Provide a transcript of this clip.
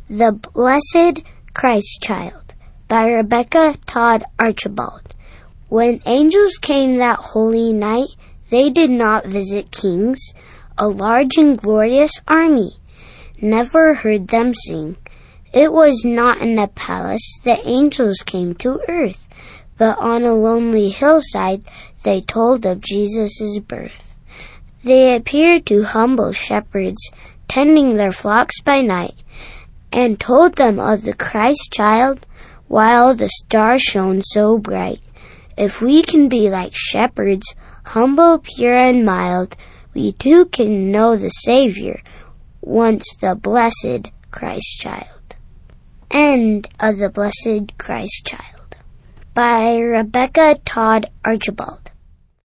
The Blessed Christ Child by Rebecca Todd Archibald. When angels came that holy night, they did not visit kings, a large and glorious army. Never heard them sing. It was not in a palace the angels came to earth, but on a lonely hillside they told of Jesus' birth. They appeared to humble shepherds, tending their flocks by night, and told them of the Christ child while the stars shone so bright. If we can be like shepherds, humble, pure, and mild, we too can know the Savior, once the blessed Christ child. End of The Blessed Christ Child by Rebecca Todd Archibald.